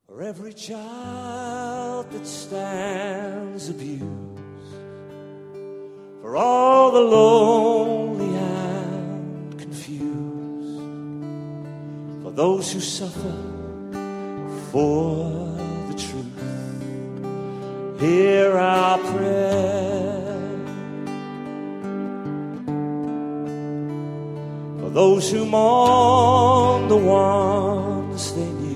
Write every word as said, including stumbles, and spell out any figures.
For every child that stands abused, for all the lonely and confused, for those who suffer for the truth, hear our prayer. For those who mourn the ones they knew,